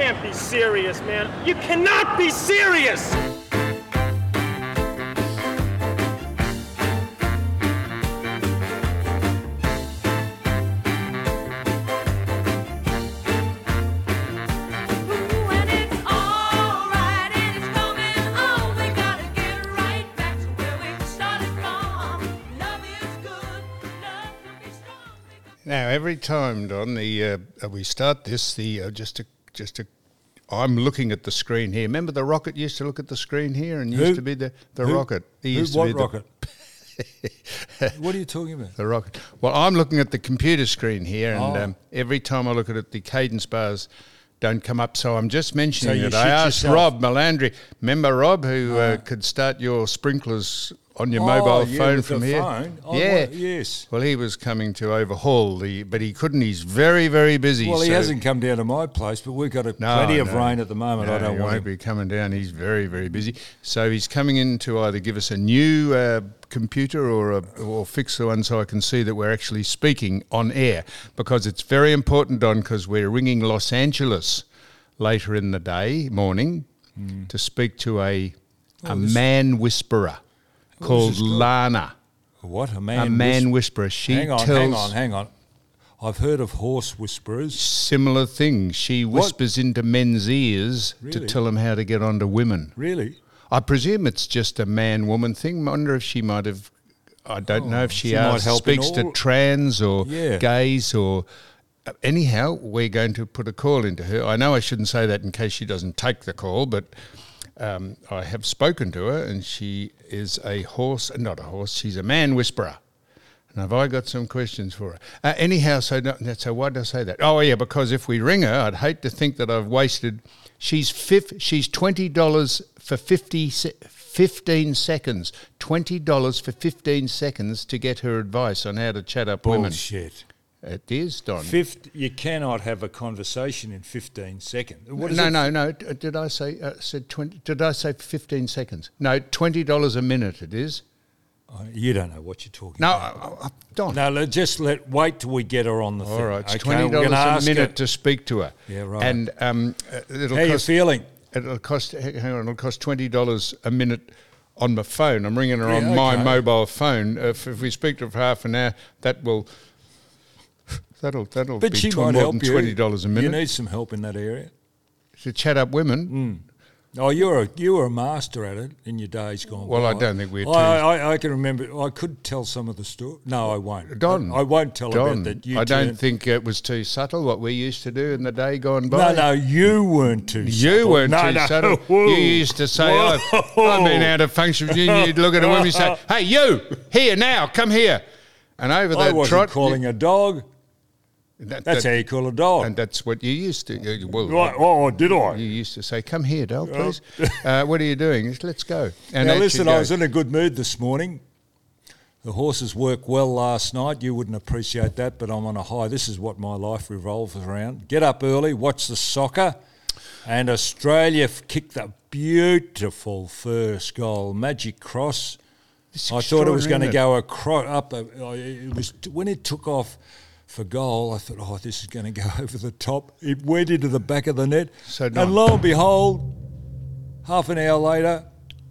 can't be serious, man. You cannot be serious! Now, every time, Don, we start this, I'm looking at the screen here. Remember the Rocket used to look at the screen here and used to be the Rocket. He used to be Rocket? What are you talking about? The Rocket. Well, I'm looking at the computer screen here, and every time I look at it, the cadence bars don't come up. So I'm just mentioning that I asked Rob Melandri. Remember Rob, who could start your sprinklers on your mobile phone from here? Yes. Well, he was coming to overhaul but he couldn't. He's very, very busy. Well, he hasn't come down to my place, but we've got plenty of rain at the moment. I don't want him. He won't be coming down. He's very, very busy. So he's coming in to either give us a new computer or fix the one so I can see that we're actually speaking on air, because it's very important, Don, because we're ringing Los Angeles later in the morning, to speak to a man whisperer called Lana. What? A man whisperer. Hang on. I've heard of horse whisperers. Similar things. She whispers into men's ears to tell them how to get onto women. Really? I presume it's just a man-woman thing. I wonder if she might have, I don't know if she speaks to trans or gays or... Anyhow, we're going to put a call into her. I know I shouldn't say that in case she doesn't take the call, but I have spoken to her, and she is she's a man whisperer. And have I got some questions for her? Anyhow, so why did I say that? Oh, yeah, because if we ring her, I'd hate to think that I've wasted... She's $20 for 15 seconds. $20 for 15 seconds to get her advice on how to chat up women. Bullshit. It is, Don. You cannot have a conversation in 15 seconds. No. Did I say 20? Did I say 15 seconds? No, $20 a minute. It is. You don't know what you're talking about. No, Don. No, just wait till we get her on the thing. All right, it's $20 a minute to speak to her. Yeah, right. And how are you feeling? It'll cost $20 a minute on my phone. I'm ringing her on my mobile phone. If we speak to her for half an hour, that'll but be she more might help than $20 a minute. You need some help in that area. To chat up women. Oh, you were a master at it in your days gone by. Well, I don't think we're too... I can remember. I could tell some of the story. No, I won't. Don. I won't tell about that. I don't think it was too subtle what we used to do in the day gone by. No, you weren't too subtle. You weren't too subtle. Whoa. You used to say, I've been out of function with you, and you'd look at a woman and say, hey, you, here now, come here. And over that I wasn't calling a dog. That's how you call a dog. And that's what you used to. Right. Did I? You used to say, come here, Dale, please. What are you doing? Let's go. And now, listen, I was in a good mood this morning. The horses worked well last night. You wouldn't appreciate that, but I'm on a high. This is what my life revolves around. Get up early, watch the soccer, and Australia kicked the beautiful first goal, magic cross. I thought it was going to go up. It was when it took off for goal, I thought, this is going to go over the top. It went into the back of the net. And lo and behold, half an hour later,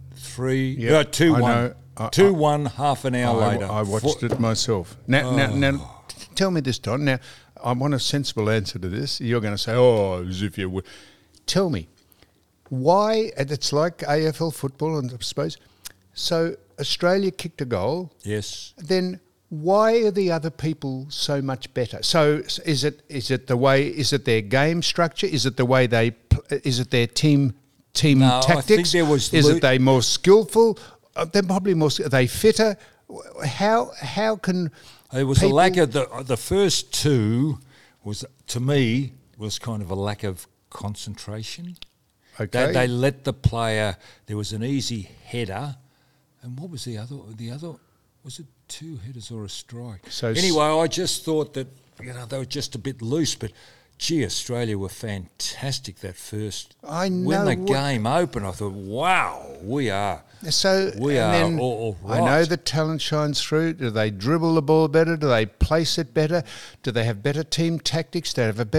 2-1. 2-1, half an hour later. I watched it myself. Now, tell me this, Don. Now, I want a sensible answer to this. You're going to say, as if you would. Tell me, why, and it's like AFL football, I suppose. So Australia kicked a goal. Yes. Then... why are the other people so much better? So is it their game structure? Is it the way is it their team tactics? I think there was is it they more skillful? They're probably more. Are they fitter? How can there was a lack of the first two was, to me, was kind of a lack of concentration. Okay. They let the player. There was an easy header, and what was the other? Was it 2 headers or a strike? So anyway, I just thought that they were just a bit loose, but gee, Australia were fantastic that first. I know. When the game opened, I thought, wow, we are. So we are. Then, all right. I know the talent shines through. Do they dribble the ball better? Do they place it better? Do they have better team tactics? Do they have a better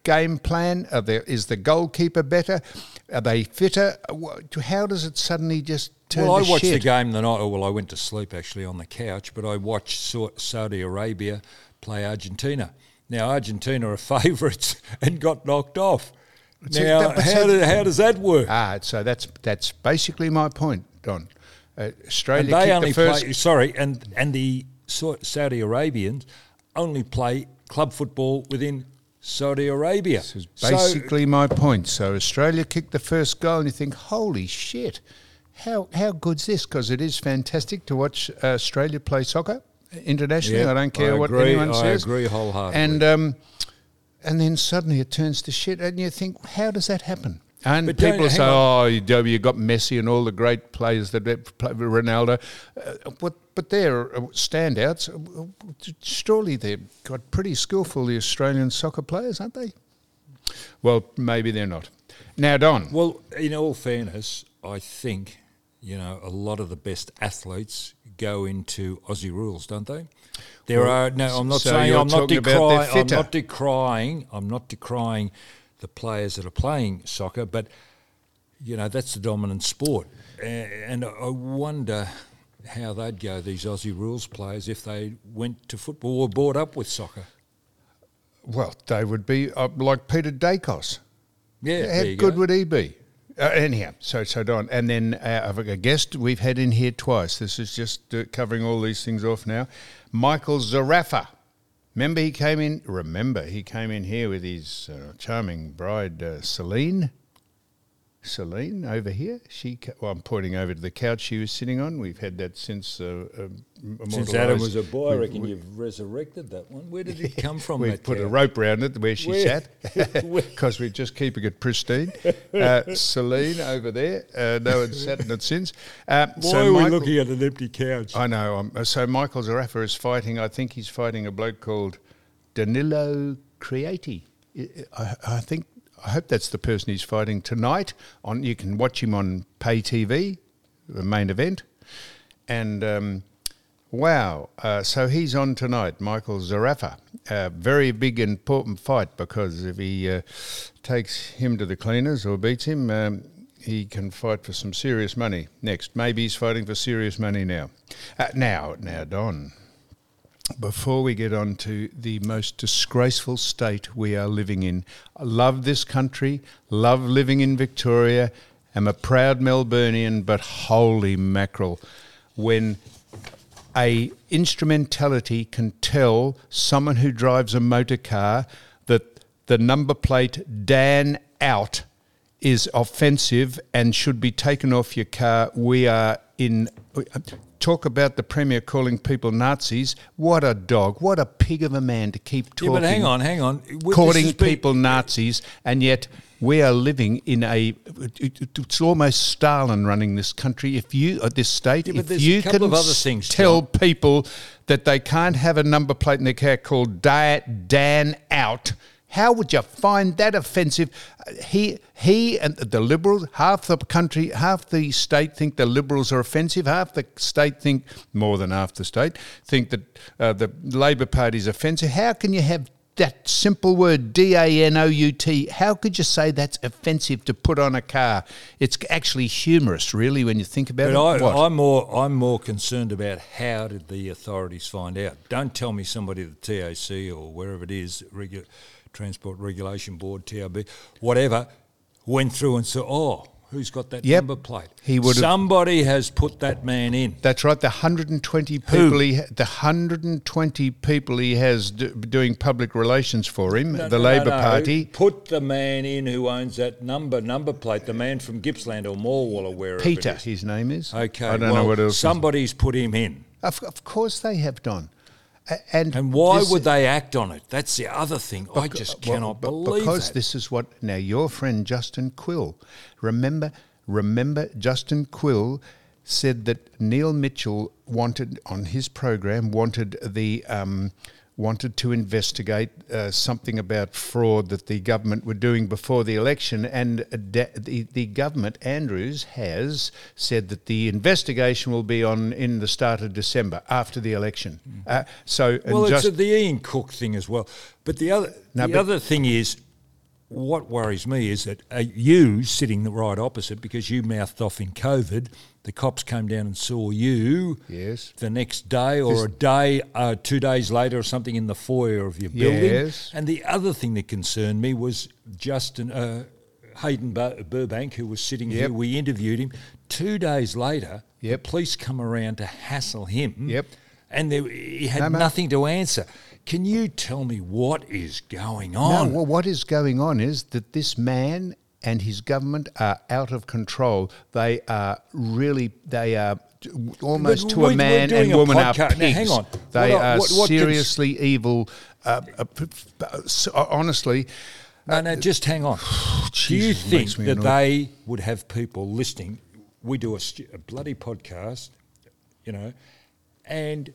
game plan? Is the goalkeeper better? Are they fitter? How does it suddenly just turn to shit? Well, I watched the game the night. Well, I went to sleep actually on the couch, but I watched Saudi Arabia play Argentina. Now, Argentina are favourites and got knocked off. Now, how does that work? So that's basically my point, Don. Australia and they kicked only the first... and the Saudi Arabians only play club football within Saudi Arabia. This is basically my point. So Australia kicked the first goal and you think, holy shit, how good's this? Because it is fantastic to watch Australia play soccer internationally. I don't care what anyone says. I agree wholeheartedly. And then suddenly it turns to shit and you think, how does that happen? And people say, you got Messi and all the great players that play, Ronaldo. But they're standouts. Surely they've got pretty skillful, the Australian soccer players, aren't they? Well, maybe they're not. Now, Don. Well, in all fairness, I think, a lot of the best athletes go into Aussie rules, don't they? I'm not decrying the players that are playing soccer, but that's the dominant sport, and I wonder how they'd go, these Aussie rules players, if they went to football or brought up with soccer. Well, they would be like Peter Dacos. Yeah, how good would he be? Anyhow, so Don, and then a guest we've had in here twice. This is just covering all these things off now. Michael Zarafa. Remember he came in here with his charming bride, Celine. Celine, over here. I'm pointing over to the couch she was sitting on. We've had that since Adam was a boy. I reckon you've resurrected that one. Where did it come from? We've put a rope around it where she sat because we're just keeping it pristine. Celine over there. No one's sat in it since. Why are we looking at an empty couch? I know. So Michael Zarafa is fighting. I think he's fighting a bloke called Danilo Creati. I hope that's the person he's fighting tonight. You can watch him on Pay TV, the main event. And so he's on tonight, Michael Zarafa. Very big, important fight, because if he takes him to the cleaners or beats him, he can fight for some serious money next. Maybe he's fighting for serious money now. Now, Don, before we get on to the most disgraceful state we are living in, I love this country, love living in Victoria, am a proud Melburnian, but holy mackerel, when a instrumentality can tell someone who drives a motor car that the number plate Dan out is offensive and should be taken off your car, we are in... Talk about the Premier calling people Nazis. What a dog. What a pig of a man to keep talking. Yeah, but hang on. Calling people Nazis, and yet we are living in it's almost Stalin running this country. If you, at this state, if you can tell people that they can't have a number plate in their car called Dan out, how would you find that offensive? He and the Liberals, half the country, half the state think the Liberals are offensive. Half the state think, more than half the state, think that the Labor Party is offensive. How can you have that simple word, D-A-N-O-U-T, how could you say that's offensive to put on a car? It's actually humorous, really, when you think about it. I'm more concerned about how did the authorities find out. Don't tell me somebody at the TAC or wherever it is, Transport Regulation Board, TRB, whatever, went through and said, who's got that number plate? Somebody has put that man in. That's right. The 120 people he has doing public relations for him, the Labor Party. Put the man in who owns that number plate, the man from Gippsland or Morwell or wherever Peter, it is. his name is. Okay. I don't know what else. Somebody's put him in. Of course they have done. And why would they act on it? That's the other thing. I just cannot believe because that. This is what... Now, your friend Justin Quill, remember Justin Quill said that Neil Mitchell wanted to investigate something about fraud that the government were doing before the election, and the government, Andrews, has said that the investigation will be on in the start of December after the election. It's the Ian Cook thing as well. But the other thing is, what worries me is that you sitting the right opposite, because you mouthed off in COVID, the cops came down and saw you the next day or 2 days later or something in the foyer of your building. Yes. And the other thing that concerned me was Justin Hayden Burbank, who was sitting here. We interviewed him. 2 days later, the police come around to hassle him, and he had nothing to answer. Can you tell me what is going on? No, well, what is going on is that this man and his government are out of control. They are almost to a man and woman are pigs. Now, hang on. They are seriously evil. Honestly. No, just hang on. Do you think that they would have people listening? We do a bloody podcast, you know, and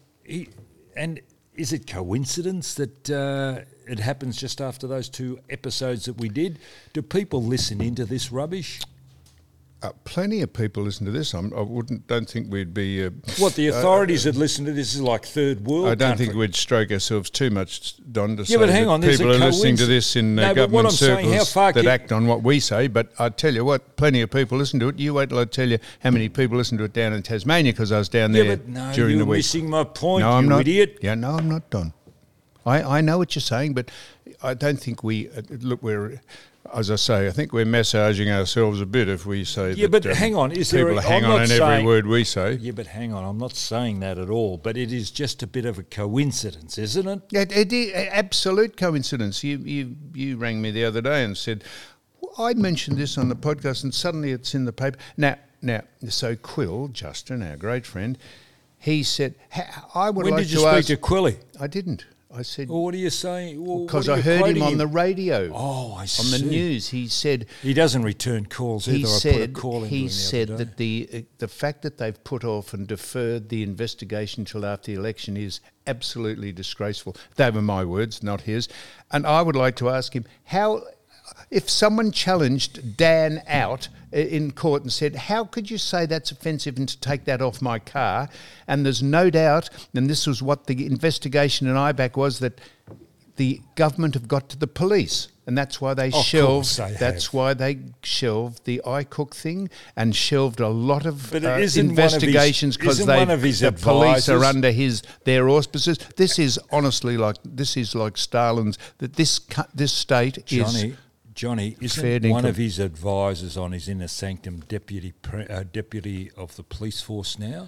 is it coincidence that it happens just after those 2 episodes that we did? Do people listen into this rubbish? Plenty of people listen to this. Don't think we'd be... what, the authorities that listen to this is like third world I don't country. think we'd stroke ourselves too much, Don, to say but hang on, people are listening to this in government circles that act on what we say. But I tell you what, plenty of people listen to it. You wait till I tell you how many people listen to it down in Tasmania, because I was down there during the week. You're missing my point, idiot. Yeah, no, I'm not, Don. I know what you're saying, but I don't think we... we're... As I say, I think we're massaging ourselves a bit if we say that but hang on. People hang on every word we say. Yeah, but hang on. I'm not saying that at all. But it is just a bit of a coincidence, isn't it? Yeah, it is absolute coincidence. You rang me the other day and said, I mentioned this on the podcast and suddenly it's in the paper. Now, so Quill, Justin, our great friend, he said, I would like to ask... When did you speak to Quilly? I didn't. I said... Well, what are you saying? Because I heard him on the radio. Oh, I see. On the news. He said... He doesn't return calls either. He said that the fact that they've put off and deferred the investigation till after the election is absolutely disgraceful. They were my words, not his. And I would like to ask him how... If someone challenged Dan out in court and said, how could you say that's offensive and to take that off my car? And there's no doubt, and this was what the investigation in IBAC was, that the government have got to the police. And that's why they shelved. That's why they shelved the iCook thing and shelved a lot of investigations because the police are under their auspices. This is honestly like Stalin's. That this state is. Johnny, isn't one of his advisors on his inner sanctum deputy of the police force now?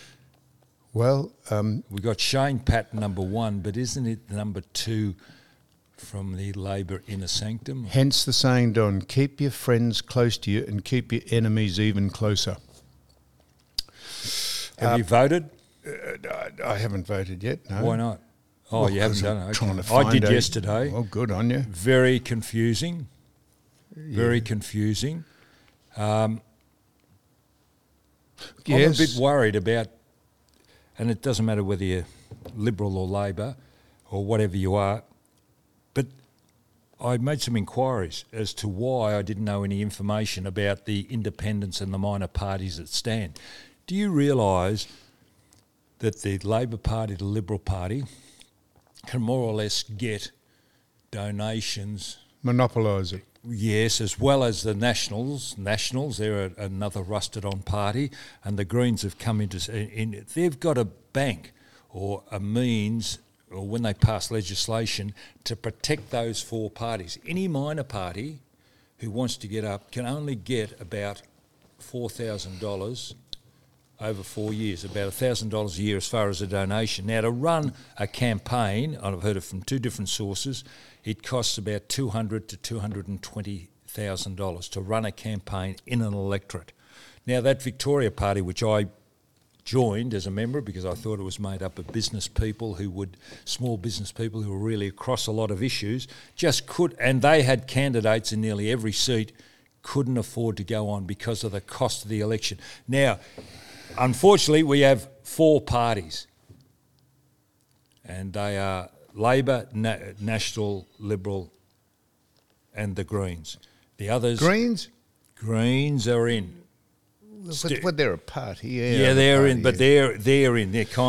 Well, we got Shane Patton number 1, but isn't it number 2 from the Labor inner sanctum? Hence the saying, Don, keep your friends close to you and keep your enemies even closer. Have you voted? I haven't voted yet, no. Why not? Oh, well, you haven't done it. Okay. Trying to find I did yesterday. Well, good on you. Very confusing. Very confusing. I'm a bit worried about, and it doesn't matter whether you're Liberal or Labor or whatever you are, but I made some inquiries as to why I didn't know any information about the independents and the minor parties that stand. Do you realise that the Labor Party, the Liberal Party, can more or less get donations? Monopolise it. Yes, as well as the Nationals. They're another rusted-on party, and the Greens have come into... they've got a bank or a means, or when they pass legislation, to protect those 4 parties. Any minor party who wants to get up can only get about $4,000 over 4 years, about $1,000 a year as far as a donation. Now, to run a campaign, I've heard it from 2 different sources, it costs about $200,000 to $220,000 to run a campaign in an electorate. Now, that Victoria Party, which I joined as a member because I thought it was made up of small business people who were really across a lot of issues, and they had candidates in nearly every seat, couldn't afford to go on because of the cost of the election. Now, unfortunately, we have 4 parties, and they are Labor, National, Liberal, and the Greens. The others... Greens are in. But they're a party. Yeah, they're in, but they're in. They're kind of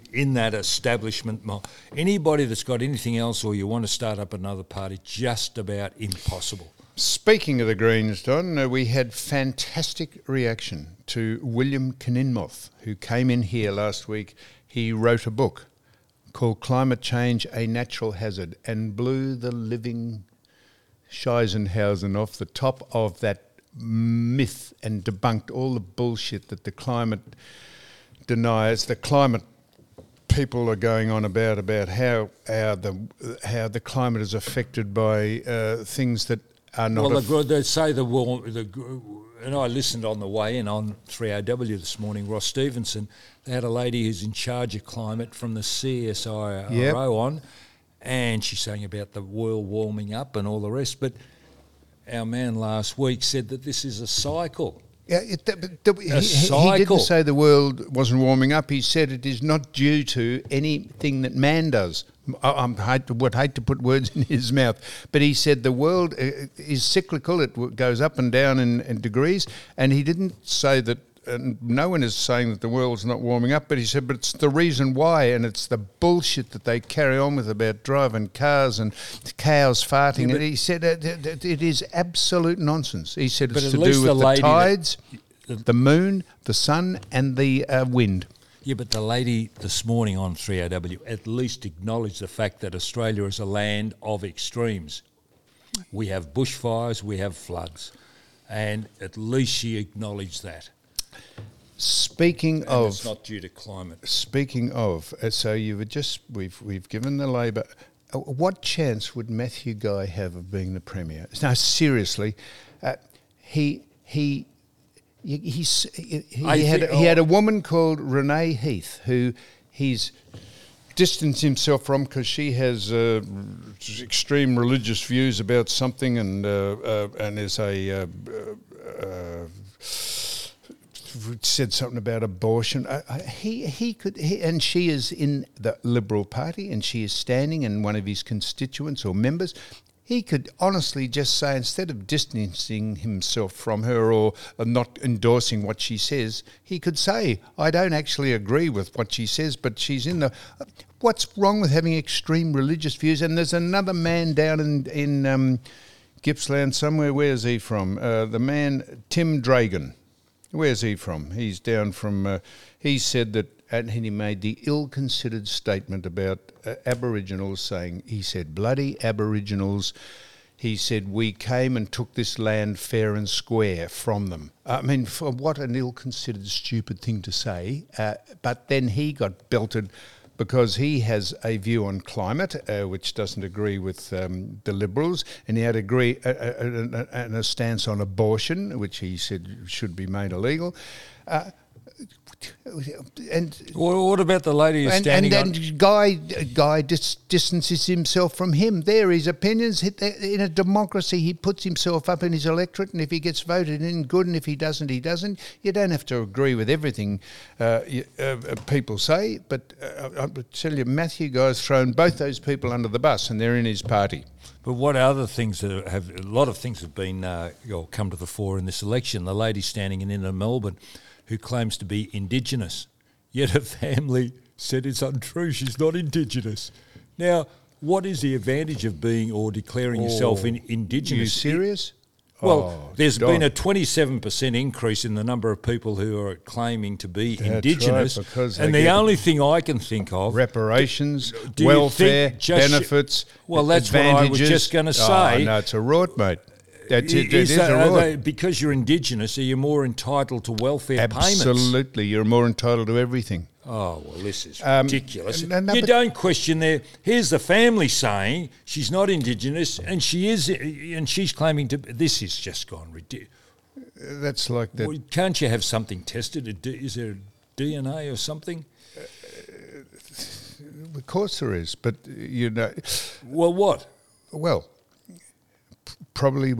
in that establishment. Anybody that's got anything else or you want to start up another party, just about impossible. Speaking of the Greens, Don, we had fantastic reaction to William Kninmoth, who came in here last week. He wrote a book called Climate Change, A Natural Hazard, and blew the living Scheissenhausen off the top of that myth and debunked all the bullshit that the climate deniers, the climate people are going on about how the climate is affected by things that are not. Well, they say and I listened on the way in on 3AW this morning, Ross Stevenson. They had a lady who's in charge of climate from the CSIRO on, and she's saying about the world warming up and all the rest. But our man last week said that this is a cycle. Yeah, he didn't say the world wasn't warming up. He said it is not due to anything that man does. I would hate to put words in his mouth, but he said the world is cyclical. It goes up and down in degrees, and he didn't say that. No one is saying that the world's not warming up, but he said, but it's the reason why, and it's the bullshit that they carry on with about driving cars and cows farting. And he said it is absolute nonsense. He said it's to do with the tides, the moon, the sun, and the wind. Yeah, but the lady this morning on 3AW at least acknowledged the fact that Australia is a land of extremes. We have bushfires, we have floods, and at least she acknowledged that. Speaking and of, it's not due to climate. Speaking of, so we've given the Labor. What chance would Matthew Guy have of being the Premier? No, seriously, he had a woman called Renee Heath who he's distanced himself from because she has extreme religious views about something and is said something about abortion. And she is in the Liberal Party, and she is standing in one of his constituents or members. He could honestly just say, instead of distancing himself from her or not endorsing what she says, he could say, I don't actually agree with what she says, but she's in the... What's wrong with having extreme religious views? And there's another man down in Gippsland somewhere. Where's he from? The man, Tim Dragon. Where's he from? He's down from... he said that... And he made the ill-considered statement about Aboriginals, saying, he said, bloody Aboriginals. He said, we came and took this land fair and square from them. I mean, what an ill-considered, stupid thing to say. But then he got belted because he has a view on climate, which doesn't agree with the Liberals, and he had a stance on abortion, which he said should be made illegal. And what about the lady who's standing on... And Guy distances himself from him. They're his opinions. In a democracy, he puts himself up in his electorate, and if he gets voted in, good, and if he doesn't, he doesn't. You don't have to agree with everything people say, but I tell you, Matthew Guy's thrown both those people under the bus, and they're in his party. But what other things a lot of things have been come to the fore in this election? The lady standing in inner Melbourne, who claims to be Indigenous, yet her family said it's untrue, she's not Indigenous. Now, what is the advantage of being or declaring yourself Indigenous? Are you serious? Well, there's been a 27% increase in the number of people who are claiming to be Indigenous. Right, because and the only thing I can think of... reparations, welfare, benefits, well, that's what I was just going to say. Oh, no, it's a rort, mate. It is a rort. Because you're Indigenous, are you more entitled to welfare payments? Absolutely, you're more entitled to everything. Oh, well, this is ridiculous. You don't question there. Here's the family saying she's not Indigenous and she is, and she's claiming to... This is just gone ridiculous. That's like that. Well, can't you have something tested? Is there DNA or something? Of course there is, but you know... Well, what? Well... Probably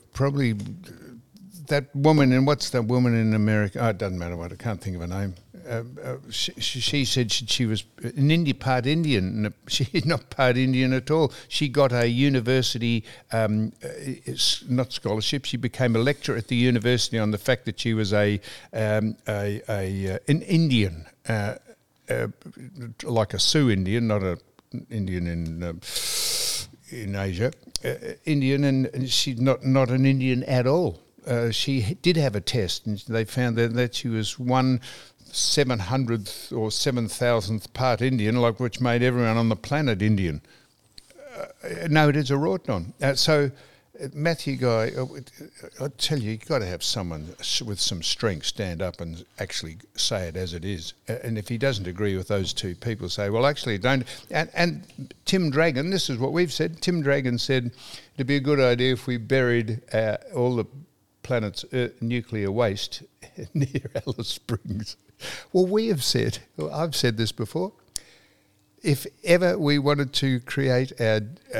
that woman, and what's that woman in America? Oh, it doesn't matter what, I can't think of her name. She said she was part Indian. She's not part Indian at all. She got a university, not scholarship. She became a lecturer at the university on the fact that she was an Indian. like a Sioux Indian, not a Indian in Asia, Indian, and she's not an Indian at all. She did have a test, and they found that she was 1/700th or 7,000th part Indian, like which made everyone on the planet Indian. No, it is a Rorton. So, Matthew Guy, I tell you, you've got to have someone with some strength stand up and actually say it as it is. And if he doesn't agree with those two people, say, well, actually, don't. And Tim Dragon, this is what we've said. Tim Dragon said it'd be a good idea if we buried all the planet's nuclear waste near Alice Springs. Well, we have said, I've said this before, if ever we wanted to create our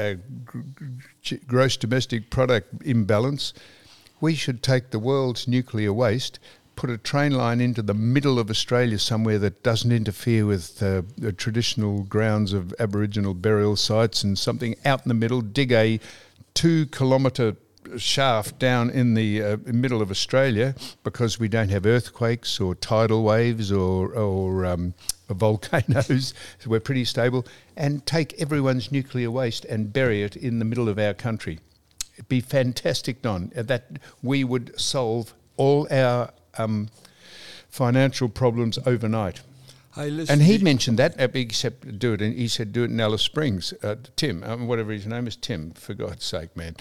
gross domestic product imbalance, we should take the world's nuclear waste, put a train line into the middle of Australia somewhere that doesn't interfere with the traditional grounds of Aboriginal burial sites, and something out in the middle, dig a 2-kilometre shaft down in the middle of Australia, because we don't have earthquakes or tidal waves or volcanoes, so we're pretty stable, and take everyone's nuclear waste and bury it in the middle of our country. It'd be fantastic, Don. That we would solve all our financial problems overnight. Hey, listen, and he mentioned that, except do it. And he said, do it in Alice Springs. Tim, whatever his name is, Tim. For God's sake, man,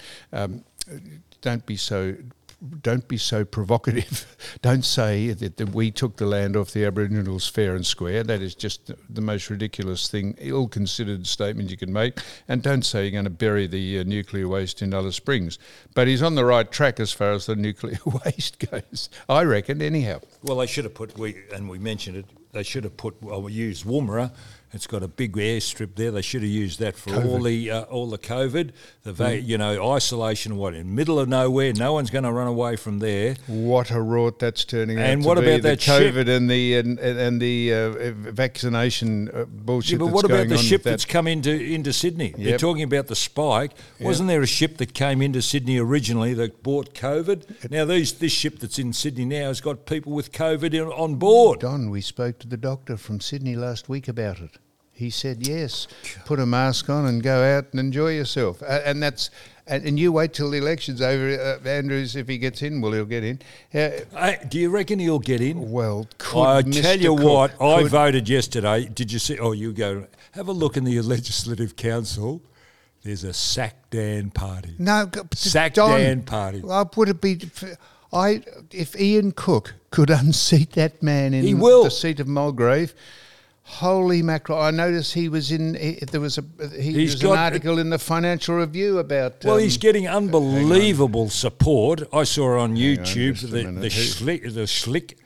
don't be so provocative. Don't say that we took the land off the Aboriginals fair and square. That is just the most ridiculous thing, ill-considered statement you can make. And don't say you're going to bury the nuclear waste in Alice Springs. But he's on the right track as far as the nuclear waste goes, I reckon, anyhow. Well, they should have put, we mentioned it, they should have put, we used Woomera. It's got a big airstrip there. They should have used that for COVID. all the COVID, isolation. In the middle of nowhere, no one's going to run away from there. What a rort that's turning out. And what about that COVID ship? and the vaccination bullshit? Yeah, but what about the ship that's come into Sydney? Yep. They're talking about the spike. Yep. Wasn't there a ship that came into Sydney originally that brought COVID? Now this ship that's in Sydney now has got people with COVID on board. Don, we spoke to the doctor from Sydney last week about it. He said, yes, put a mask on and go out and enjoy yourself. And you wait till the election's over, Andrews, if he gets in. Well, he'll get in. Do you reckon he'll get in? Well, I tell you what, I voted yesterday. Did you see? Oh, you go, have a look in the Legislative Council. There's a Sack Dan party. No, Sack Dan party. Would it be... if Ian Cook could unseat that man in the seat of Mulgrave... Holy mackerel! I noticed he was in. There was an article in the Financial Review about. Well, he's getting unbelievable support. I saw on YouTube the Schlick.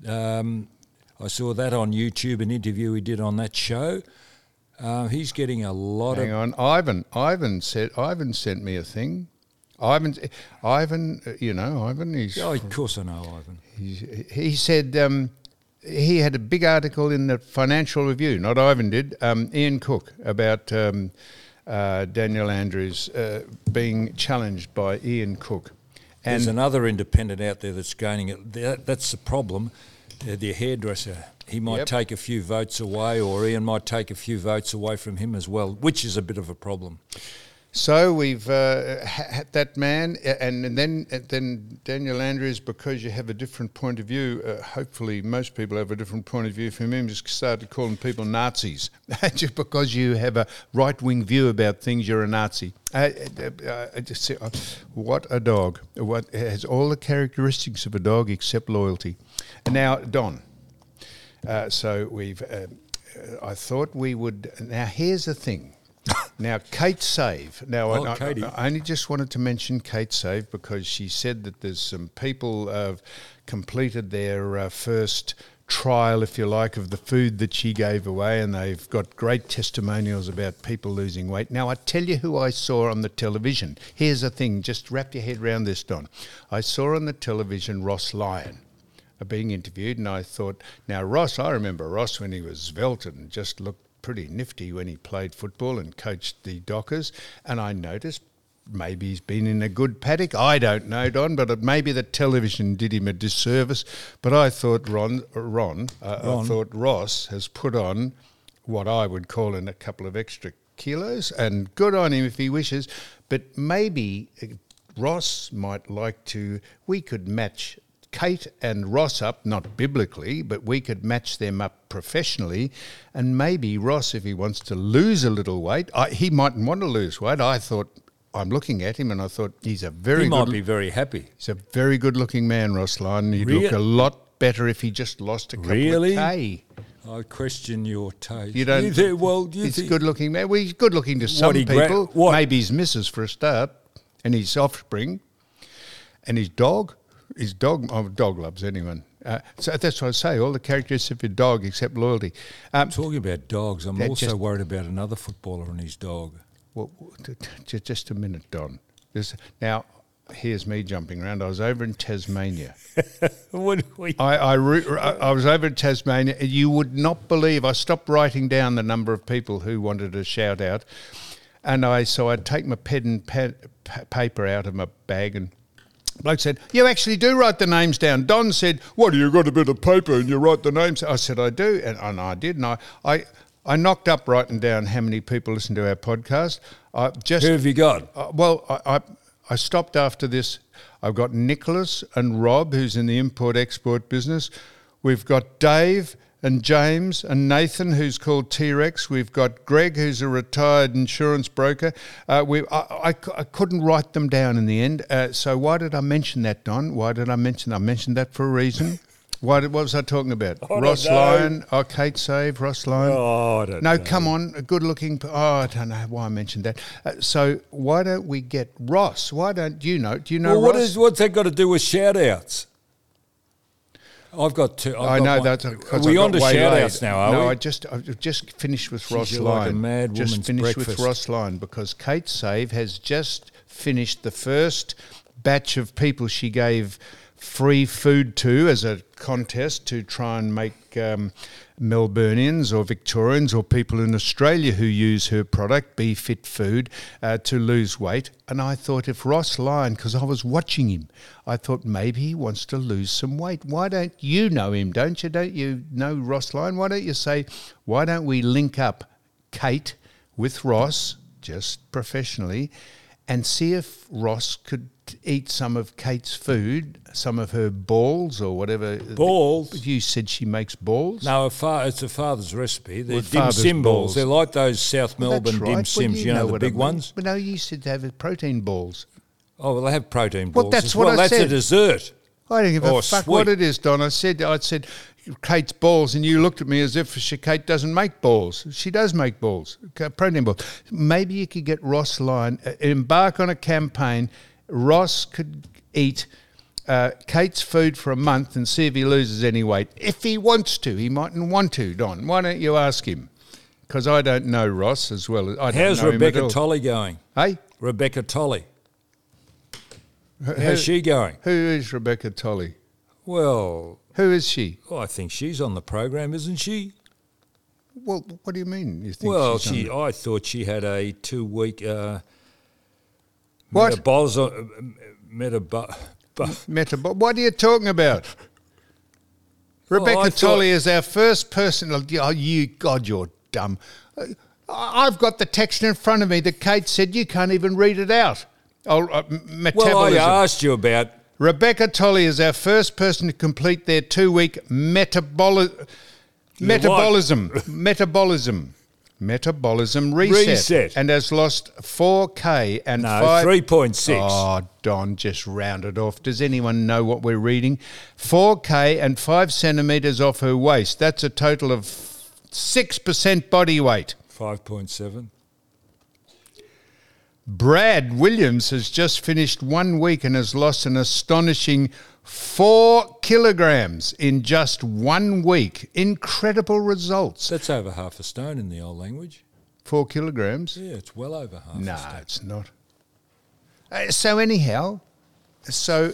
I saw that on YouTube, an interview he did on that show. He's getting a lot of. Hang on, Ivan sent me a thing. Ivan. He's. Oh, of course I know Ivan. He said. He had a big article in the Financial Review, not Ivan did, Ian Cook, about Daniel Andrews being challenged by Ian Cook. And there's another independent out there that's gaining it. That's the problem. The hairdresser, he might take a few votes away, or Ian might take a few votes away from him as well, which is a bit of a problem. So we've had that man, and then Daniel Andrews, because you have a different point of view, hopefully most people have a different point of view from him, just started calling people Nazis. Just because you have a right-wing view about things, you're a Nazi. What a dog. It has all the characteristics of a dog except loyalty. And now, Don, so we've... I thought we would... Now, here's the thing. Now, Kate Save. Now, I only just wanted to mention Kate Save because she said that there's some people have completed their first trial, if you like, of the food that she gave away, and they've got great testimonials about people losing weight. Now, I tell you who I saw on the television. Here's the thing. Just wrap your head around this, Don. I saw on the television Ross Lyon being interviewed, and I thought, now, Ross, I remember Ross when he was svelte and just looked pretty nifty when he played football and coached the Dockers, and I noticed maybe he's been in a good paddock. I don't know, Don, but maybe the television did him a disservice. But I thought I thought Ross has put on what I would call in a couple of extra kilos, and good on him if he wishes. But maybe Ross might like to. We could match Kate and Ross up, not biblically, but we could match them up professionally. And maybe Ross, if he wants to lose a little weight, he mightn't want to lose weight. I thought, I'm looking at him and I thought he might be very happy. He's a very good looking man, Ross Lyon. He'd look a lot better if he just lost a couple of K. I question your taste. You don't. He's a good looking man. Well, he's good looking to some people. Maybe his missus for a start, and his offspring, and his dog. His dog, dog loves anyone. So that's what I say, all the characteristics of your dog except loyalty. Talking about dogs, I'm also worried about another footballer and his dog. Well, just a minute, Don. Now, here's me jumping around. I was over in Tasmania. I was over in Tasmania. You would not believe, I stopped writing down the number of people who wanted to shout out. And so I'd take my pen and paper out of my bag, and bloke said, you actually do write the names down. Don said, what, you got a bit of paper and you write the names? I said, I do. And I did. And I knocked up writing down how many people listen to our podcast. Who have you got? I stopped after this. I've got Nicholas and Rob, who's in the import-export business. We've got Dave and James and Nathan, who's called T-Rex. We've got Greg, who's a retired insurance broker. I couldn't write them down in the end. So why did I mention that, Don? Why did I mention that? I mentioned that for a reason. What was I talking about? Ross Lyon. Kate Save, Ross Lyon. I don't know. No, come on, a good-looking. I don't know why I mentioned that. So why don't we get Ross? Why don't you know? Do you know Ross? What's that got to do with shout-outs? I've got two. I know that. Are we on to shout-outs now, are we? No, I've just finished with Ross Lyon. Like a mad woman's just finished breakfast. with Ross Lyon because Kate Save has just finished the first batch of people she gave free food to as a contest to try and make Melburnians or Victorians or people in Australia who use her product, Be Fit Food, to lose weight. And I thought if Ross Lyon, because I was watching him, I thought maybe he wants to lose some weight. Why don't you know him, don't you? Don't you know Ross Lyon? Why don't you say, why don't we link up Kate with Ross, just professionally, and see if Ross could eat some of Kate's food, some of her balls or whatever. Balls? You said she makes balls? No, it's a father's recipe. They're dim sim balls. They're like those South Melbourne dim sims, you know, the big ones. But no, you said they have protein balls. Oh, well, they have protein balls. Well, that's what I said. That's a dessert. I don't give a fuck sweet. what it is, Don. I said Kate's balls, and you looked at me as if Kate doesn't make balls. She does make balls, protein balls. Maybe you could get Ross Lyon, embark on a campaign. Ross could eat Kate's food for a month and see if he loses any weight. If he wants to. He mightn't want to, Don. Why don't you ask him? Because I don't know Ross as well. How's Rebecca Tolley going? Hey? Rebecca Tolley. How's she going? Who is Rebecca Tolley? Well... Who is she? Well, I think she's on the program, isn't she? Well, what do you mean? You think I thought she had a 2-week... what? What are you talking about? Rebecca Tolley is our first person. Oh, you're dumb. I've got the text in front of me that Kate said you can't even read it out. Metabolism. Well, I asked you about... Rebecca Tolley is our first person to complete their 2-week metabolism reset and has lost 4K and 3.6. Oh, Don, just round it off. Does anyone know what we're reading? 4K and 5 centimetres off her waist. That's a total of 6% body weight. 5.7. Brad Williams has just finished 1 week and has lost an astonishing 4 kilograms in just 1 week. Incredible results. That's over half a stone in the old language. 4 kilograms? Yeah, it's well over half a stone. No, it's not. So anyhow, so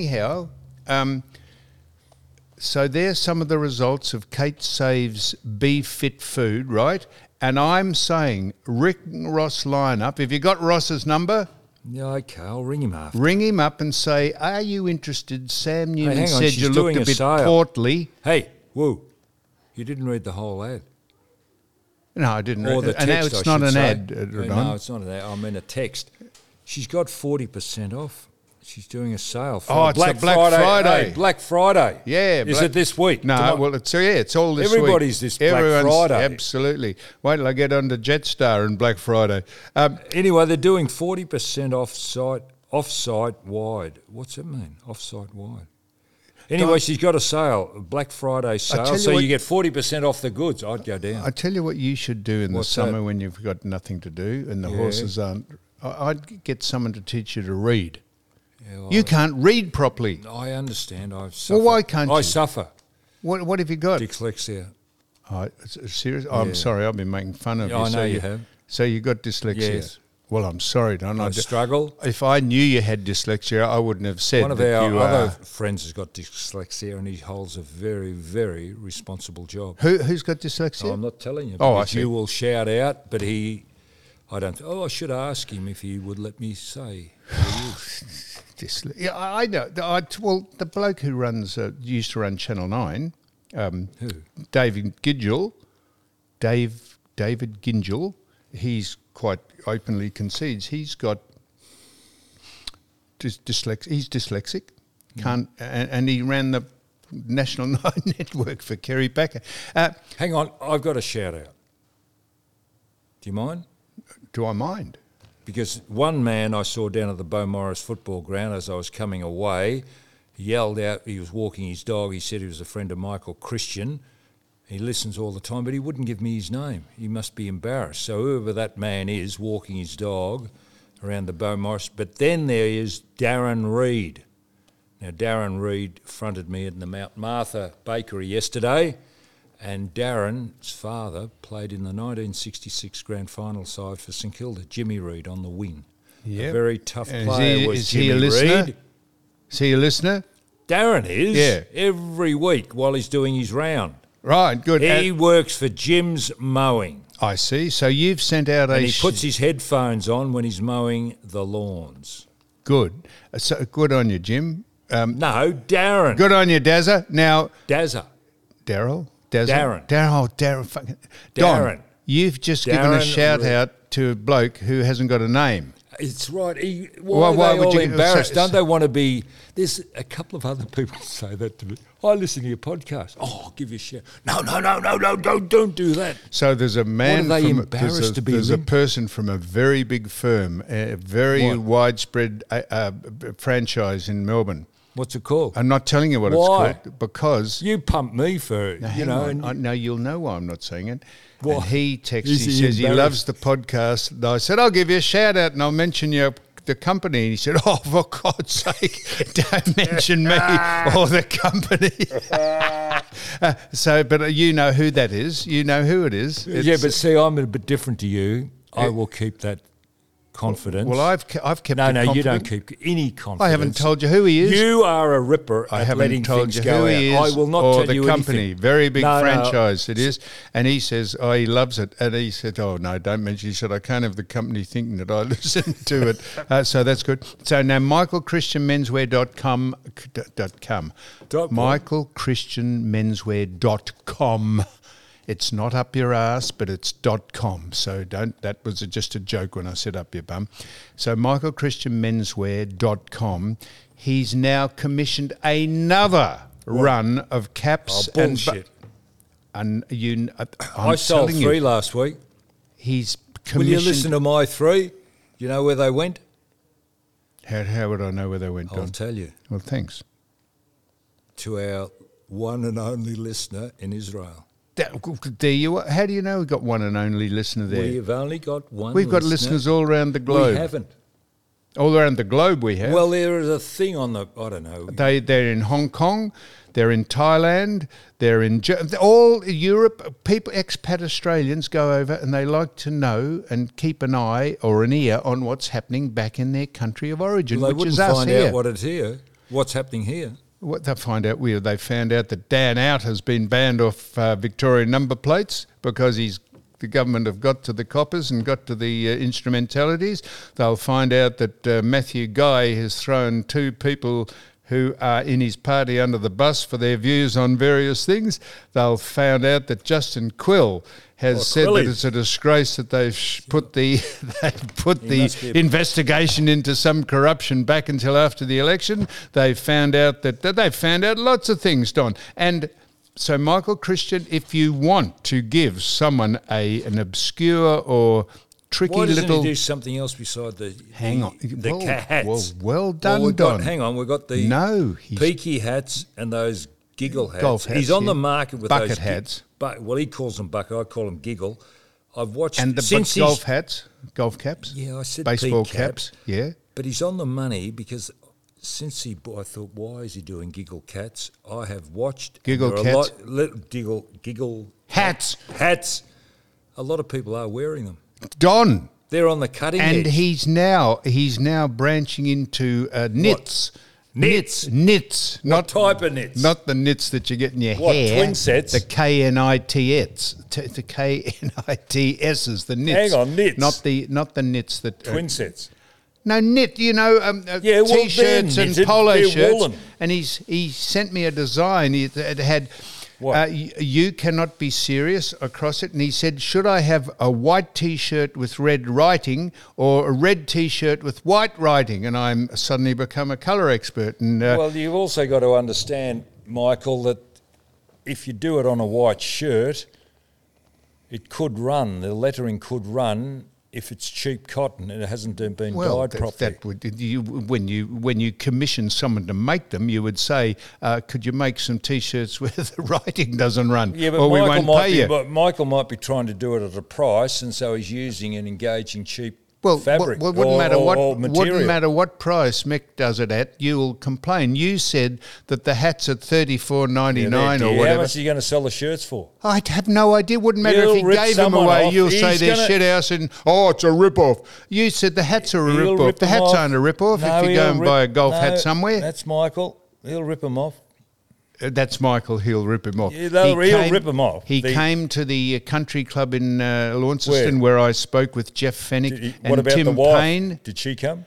there's some of the results of Kate Save's Be Fit Food, right? And I'm saying, ring Ross Lyon up. Have you got Ross's number? Yeah, okay, I'll ring him after. Ring him up and say, are you interested? Sam Newman hang on, said she's you looked doing a a bit sale. portly. Hey, whoa, you didn't read the whole ad. No, I didn't. Or the And now text, it's I not should an say. ad, Ron. No, it's not an ad. I mean a text. She's got 40% off. She's doing a sale for it's the Black Friday. Hey, Black Friday. Yeah. Is it this week? No, well, it's all this Everybody's week. this Black Friday. Absolutely. Wait till I get on to Jetstar and Black Friday. Anyway, they're doing 40% off-site wide. What's that mean, off-site wide? Anyway, she's got a sale, a Black Friday sale, so you get 40% off the goods. I'd go down. I tell you what you should do in the summer when you've got nothing to do and the horses aren't. I'd get someone to teach you to read. Yeah, well, you can't read properly. I understand. I suffer. Well, why can't you? I suffer. What have you got? Dyslexia. Oh, serious? Oh, I'm sorry. I've been making fun of you. I know you have. So you got dyslexia? Yes. Well, I'm sorry, Don. I struggle. If I knew you had dyslexia, I wouldn't have said that. One of our other friends has got dyslexia, and he holds a very, very responsible job. Who's got dyslexia? Oh, I'm not telling you. Oh, I see. You will shout out, but I don't. Oh, I should ask him if he would let me say. Yeah, I know. Well, the bloke who used to run Channel 9, who? David Gingell, he's quite openly concedes he's got dyslexia. He's dyslexic, and he ran the National 9 network for Kerry Packer. Hang on, I've got a shout out. Do you mind? Do I mind? Because one man I saw down at the Beaumaris football ground as I was coming away, he yelled out, he was walking his dog, he said he was a friend of Michael Christian. He listens all the time, but he wouldn't give me his name. He must be embarrassed. So whoever that man is walking his dog around the Beaumaris. But then there is Darren Reed. Now, Darren Reed fronted me in the Mount Martha bakery yesterday, and Darren's father played in the 1966 grand final side for St Kilda, Jimmy Reed on the wing. A very tough player was Jimmy Reed. Is he a listener? Darren is. Yeah. Every week while he's doing his round. Right, good. He works for Jim's Mowing. I see. So you've sent out and he puts his headphones on when he's mowing the lawns. Good. So good on you, Jim. No, Darren. Good on you, Dazza. Now, Dazza. Darren. Darren. Don, you've just given a shout out to a bloke who hasn't got a name. It's right. Why are they all embarrassed? Don't they want to be... There's a couple of other people who say that to me. I listen to your podcast. Oh, I'll give you a shout. No, don't do that. So there's a man there's a person from a very big firm, a very widespread franchise in Melbourne. What's it called? I'm not telling you what it's called because... You pumped me for, No, you'll know why I'm not saying it. What? And he texts, he says he loves the podcast. And I said, I'll give you a shout out and I'll mention the company. And he said, oh, for God's sake, don't mention me or the company. But you know who that is. You know who it is. But see, I'm a bit different to you. I will keep that confidence. Well, I've kept No, you don't keep any confidence. I haven't told you who he is. You are a ripper at letting things go out. I will not tell you anything. Or the company, very big franchise it is. And he says, he loves it. And he said, oh, no, don't mention. He said, I can't have the company thinking that I listen to it. So that's good. So now michaelchristianmenswear.com. michaelchristianmenswear.com. It's not up your ass, but it's .com. So that was just a joke when I said up your bum. So michaelchristianmenswear.com. He's now commissioned another run of caps. Oh, bullshit. I sold 3 last week. He's commissioned... Will you listen to my 3? You know where they went? How would I know where they went, Don? I'll tell you. Well, thanks. To our one and only listener in Israel. There you are. How do you know we've got one and only listener there? We've only got one. We've got listeners all around the globe. We haven't. All around the globe we have. Well, there is a thing on I don't know. They're in Hong Kong, they're in Thailand, they're in all Europe. People, expat Australians go over and they like to know and keep an eye or an ear on what's happening back in their country of origin, well, which is us here. They wouldn't find out what's happening here. What they find out, they found out that Dan Out has been banned off Victorian number plates because he's the government have got to the coppers and got to the instrumentalities. They'll find out that Matthew Guy has thrown 2 people who are in his party under the bus for their views on various things. They'll find out that Justin Quill has said that it's a disgrace that they've put the investigation into some corruption back until after the election. They've found out lots of things, Don. And so, Michael Christian, if you want to give someone an obscure or tricky Why doesn't little... he do something else beside the hats? Well done, Don. Don. We've got the peaky hats and those giggle hats. Golf hats. He's on the market with bucket those hats. Well, he calls them bucket. I call them giggle. I've watched and the golf hats, golf caps. Yeah, I said baseball caps. Yeah, but he's on the money because since I thought, why is he doing giggle cats? I have watched giggle cats, giggle hats. Hats. A lot of people are wearing them. Don, they're on the cutting edge. And he's now branching into knits. What? Knits. What type of knits? Not the knits that you get in your hair. What, twin sets? The KNITS. The KNITSs, the knits. Hang on, knits. Not the knits that... twin sets. No, knit, T-shirts and polo shirts. Woolen. And he sent me a design. It had... you cannot be serious across it. And he said, should I have a white T-shirt with red writing or a red T-shirt with white writing? And I'm suddenly become a colour expert. And well, you've also got to understand, Michael, that if you do it on a white shirt, it could run. The lettering could run if it's cheap cotton and it hasn't been dyed properly. When you commission someone to make them, you would say, could you make some T-shirts where the writing doesn't run? Yeah, but we won't pay you. But Michael might be trying to do it at a price, and so he's using and engaging cheap fabric wouldn't matter what price Mick does it at. You'll complain. You said that the hat's at $34.99 or whatever. How much are you going to sell the shirts for? I'd have no idea. Wouldn't matter if he gave them away. You'll say they're shit house and it's a rip-off. You said the hats are a rip-off. The hats aren't a rip-off if you go and buy a golf hat somewhere. That's Michael. He'll rip them off. That's Michael. He'll rip him off. Yeah, he'll rip him off. He came to the country club in Launceston where I spoke with Jeff Fennick and Tim Payne. Did she come?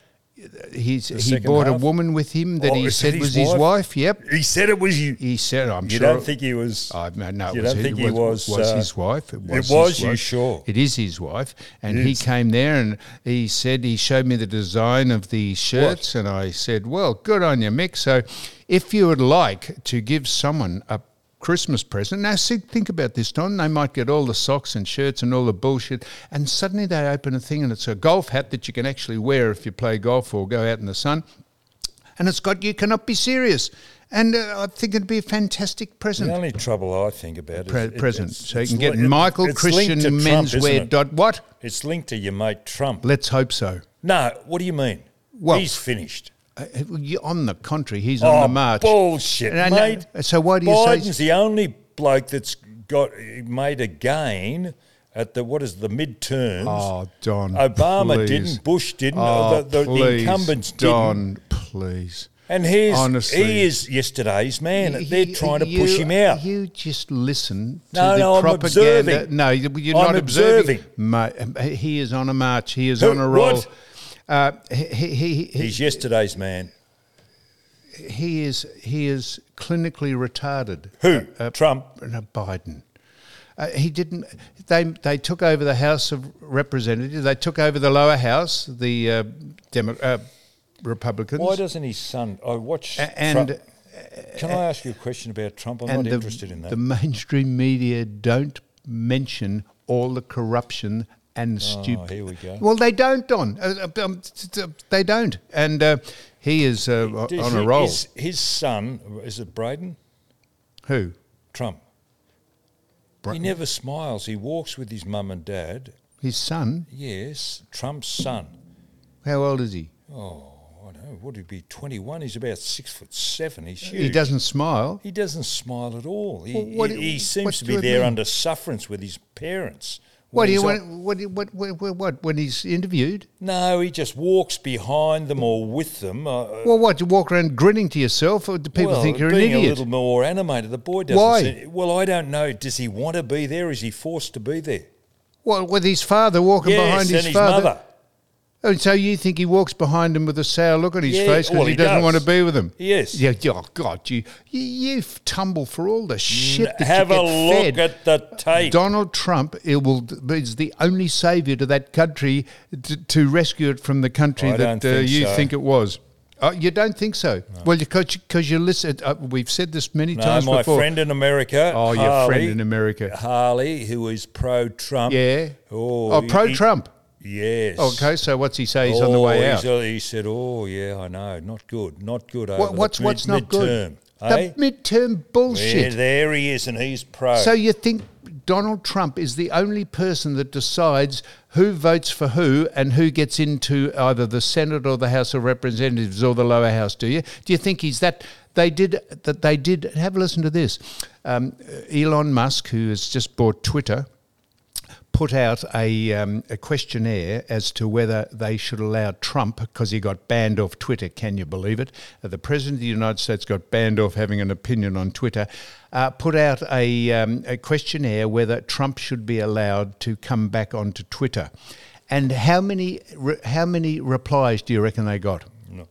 He brought a woman with him that he said was his wife. Yep. He said it was you. He said, I'm sure. You don't think he was... No, you don't think he was his wife. It was you, sure? It is his wife. And he came there and he said, he showed me the design of the shirts. And I said, well, good on you, Mick. So if you would like to give someone a Christmas present. Now, think about this, Don. They might get all the socks and shirts and all the bullshit, and suddenly they open a thing and it's a golf hat that you can actually wear if you play golf or go out in the sun, and it's got "You Cannot Be Serious." And I think it'd be a fantastic present. The only trouble I think about it present. So you can get Michael Christian Menswear. What? It's linked to your mate Trump. Let's hope so. No, what do you mean? Well, he's finished. On the contrary, he's on the march. Bullshit, mate. So why do you say... Biden's the only bloke that's made a gain at the midterms. Oh, Don, Obama please. didn't. Bush didn't. The incumbents Don, didn't. Please. And he is yesterday's man. They're trying to push him out. You just listen to the propaganda. I'm observing. No, you're not observing. Mate, he is on a march. He is on a roll. What? He's yesterday's man. He is clinically retarded. Who? Trump? No, Biden. He didn't. They took over the House of Representatives. They took over the lower house, the Republicans. Why doesn't his son? I watch. Trump. Can I ask you a question about Trump? I'm not interested in that. The mainstream media don't mention all the corruption and stupid. Here we go. Well, they don't, Don. They don't. And he is on a roll. His son, is it Braden? Who? Trump. He never smiles. He walks with his mum and dad. His son? Yes, Trump's son. How old is he? Oh, I don't know. Would he be 21? He's about 6'7". He's huge. He doesn't smile? He doesn't smile at all. He seems to be there under sufferance with his parents. What when he's interviewed? No, he just walks behind them or with them. Well, what, you walk around grinning to yourself, or do people think you're an idiot? Being a little more animated. The boy doesn't. Why? Well, I don't know. Does he want to be there? Is he forced to be there? Well, with his father walking behind his father. Mother. Oh, so you think he walks behind him with a sour look on his face because he doesn't want to be with him? Yes. Yeah. Oh God, you tumble for all the shit that Have you get a look fed. at the tape. Donald Trump is the only saviour to that country to rescue it from the country that you think it was. You don't think so? No. Well, because you listen. We've said this many times before. My friend in America. Oh, Harley, your friend in America, Harley, who is pro-Trump. Yeah. Pro-Trump. Yes. Okay, so what's he say? He's on the way out. He said, I know, not good. What's not good? The midterm bullshit. Yeah, there he is, and he's pro. So you think Donald Trump is the only person that decides who votes for who and who gets into either the Senate or the House of Representatives or the lower house, do you? Do you think he's that? They did. Have a listen to this. Elon Musk, who has just bought Twitter, put out a questionnaire as to whether they should allow Trump, because he got banned off Twitter, can you believe it? The President of the United States got banned off having an opinion on Twitter, put out a questionnaire whether Trump should be allowed to come back onto Twitter. And how many replies do you reckon they got? No.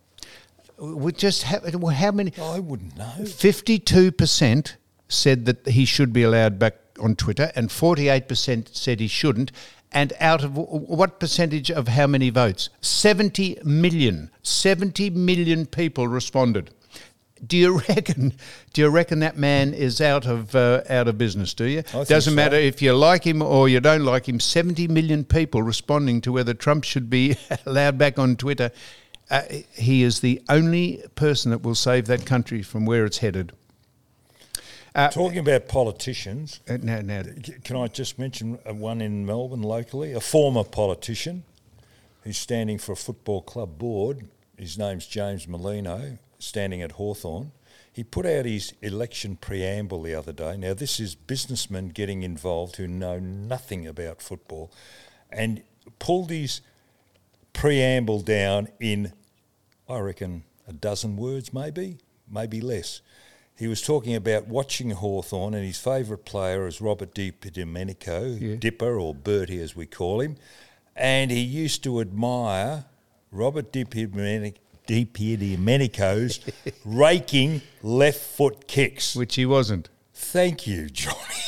How many? I wouldn't know. 52% said that he should be allowed back on Twitter, and 48% said he shouldn't. And out of what percentage of how many votes? 70 million. 70 million people responded. Do you reckon that man is out of business? Do you? Doesn't matter if you like him or you don't like him. 70 million people responding to whether Trump should be allowed back on Twitter. He is the only person that will save that country from where it's headed. Talking about politicians, now, can I just mention one in Melbourne locally? A former politician who's standing for a football club board. His name's James Molino, standing at Hawthorn. He put out his election preamble the other day. Now, this is businessmen getting involved who know nothing about football, and pulled his preamble down in, I reckon, a dozen words, maybe less. He was talking about watching Hawthorn, and his favourite player is Robert DiDomenico, Dipper, or Bertie as we call him, and he used to admire Robert DiDomenico's raking left foot kicks. Which he wasn't. Thank you, Johnny.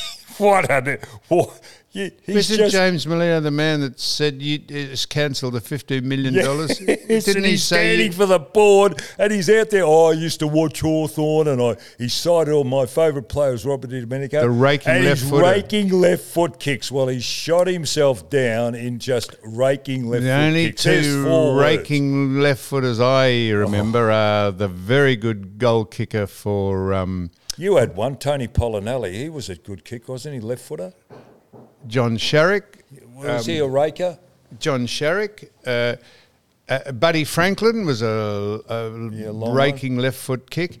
Isn't James Molino the man that said it's cancelled the $15 million? Yes, Didn't he say standing for the board, and he's out there, I used to watch Hawthorn, and he cited all my favourite players, Robert DiDomenico. The raking left foot. Raking left foot kicks. Well, he shot himself down in just raking left foot kicks. The only two raking left footers I remember are the very good goal kicker for... you had one, Tony Polinelli. He was a good kick, wasn't he? Left footer. John Sharrock. Was he a raker? John Sharrock. Buddy Franklin was a raking left foot kick.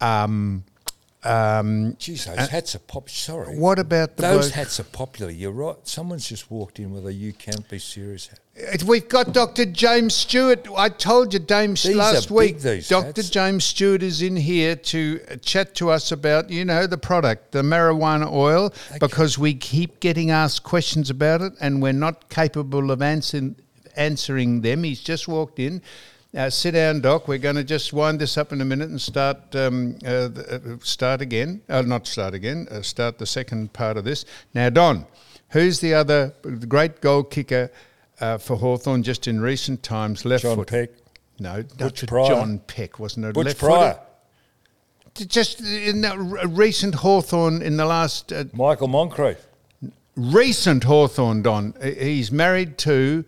Jeez, those hats are popular. Sorry. What about those hats are popular? You're right. Someone's just walked in with a "You Can't Be Serious" hat. We've got Dr. James Stewart. I told you, last week. Dr. James Stewart is in here to chat to us about, the product, the marijuana oil, because we keep getting asked questions about it and we're not capable of answering them. He's just walked in. Sit down, Doc. We're going to just wind this up in a minute and start the second part of this. Now, Don, who's the other great goal kicker for Hawthorn just in recent times? Left John foot. Peck. No, Butch Pryor. John Peck, wasn't it? Butch left Pryor. Just in the recent Hawthorn in the last... Michael Moncrief. Recent Hawthorn, Don. He's married to...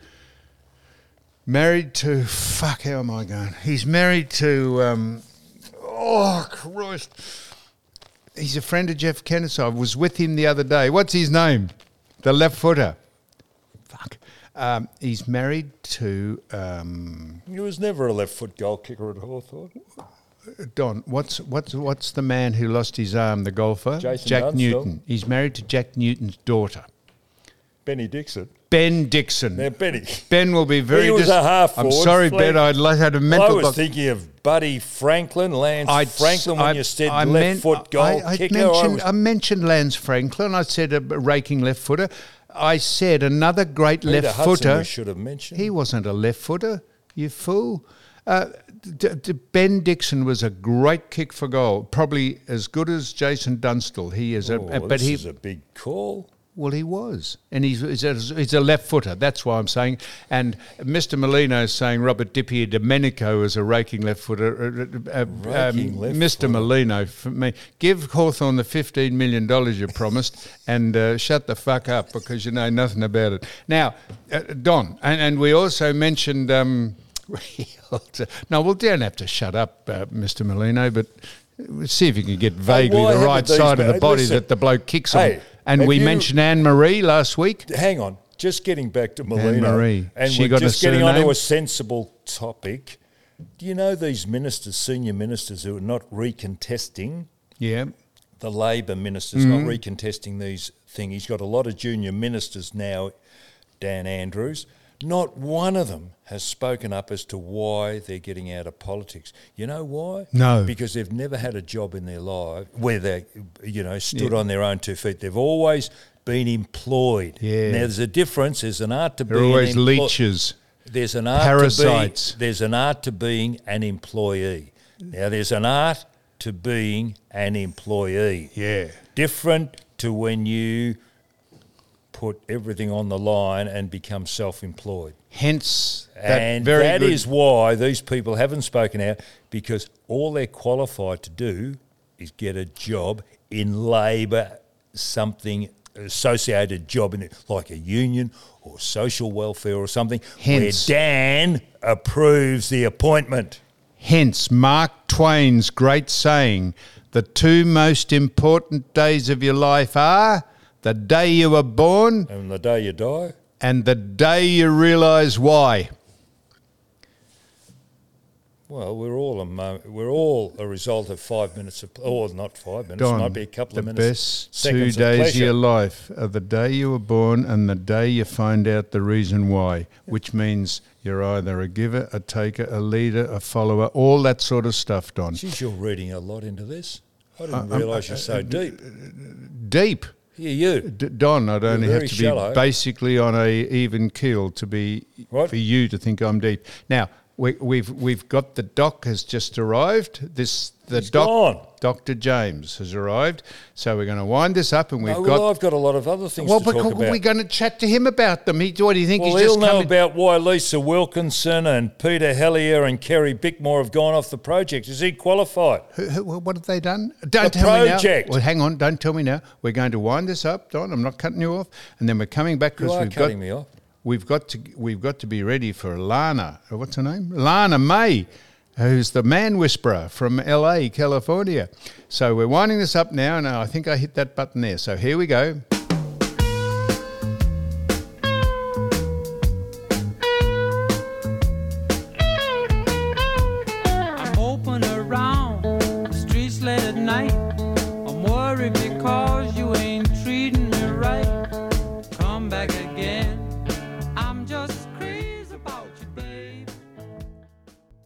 Fuck, how am I going? He's married to... oh, Christ. He's a friend of Jeff Kenneth. I was with him the other day. What's his name? The left footer. Fuck. He's married to... he was never a left foot goal kicker at Hawthorn. Don, what's the man who lost his arm, the golfer? Jason Jack Dunstall. Newton. He's married to Jack Newton's daughter. Benny Dixon. Ben Dixon. Now, Benny. Ben will be very... He was a half I'm forward. sorry, Ben. I'd had a mental... I was thinking of Buddy Franklin, Lance Franklin, when you said left foot goal kicker. I mentioned Lance Franklin. I said a raking left footer. I said another great left footer. We should have mentioned. He wasn't a left footer, you fool. Ben Dixon was a great kick for goal, probably as good as Jason Dunstall. He is, this is a big call. Well, he was, and he's a left footer. That's why I'm saying. And Mr. Molino is saying Robert Di Domenico is a raking left footer. Mr. Molino, for me, give Hawthorn the $15 million you promised, and shut the fuck up because you know nothing about it. Now, Don, and we also mentioned. No, we don't have to shut up, Mr. Molino, but see if you can get vaguely the right side of the body that the bloke kicks on. And we mentioned Anne-Marie last week. Hang on, just getting back to Molino. Anne-Marie. And she we're got just a getting surname? onto a sensible topic. Do you know these ministers, senior ministers, who are not recontesting? Yeah. The Labor ministers not recontesting these things. He's got a lot of junior ministers now, Dan Andrews. Not one of them has spoken up as to why they're getting out of politics. You know why? No. Because they've never had a job in their life where they, stood on their own 2 feet. They've always been employed. Yeah. Now, there's a difference. There's an art to being... They're always leeches. There's an art parasites. there's an art to being an employee. Now, there's an art to being an employee. Yeah. Different to when you put everything on the line and become self-employed. Hence, that is why these people haven't spoken out, because all they're qualified to do is get a job in Labor, something associated job in it, like a union or social welfare or something, Hence, where Dan approves the appointment. Hence, Mark Twain's great saying, the two most important days of your life are the day you were born and the day you die. And the day you realise why. Well, we're all a result of 5 minutes of, or not 5 minutes, Don, might be a couple of minutes. The best 2 days of your life are the day you were born and the day you find out the reason why, which means you're either a giver, a taker, a leader, a follower, all that sort of stuff, Don. Geez, you're reading a lot into this. I didn't realise you're so deep. Deep? Yeah, you. Don, I'd only have to be basically on a even keel to be for you to think I'm deep. Now, we've got the doc has just arrived. Dr. James has arrived. So we're going to wind this up, and I've got a lot of other things to talk about. We're going to chat to him about them. What do you think? Well, he'll know about why Lisa Wilkinson and Peter Hellier and Kerry Bickmore have gone off the project. Is he qualified? What have they done? Don't tell me now. Well, hang on. Don't tell me now. We're going to wind this up, Don. I'm not cutting you off. And then we're coming back because we've cutting me off. We've got to be ready for Lana. What's her name? Lana May, who's the man whisperer from LA, California. So we're winding this up now, and I think I hit that button there. So here we go. I'm open around the streets late at night. I'm worried because you ain't treating me right. Come back again.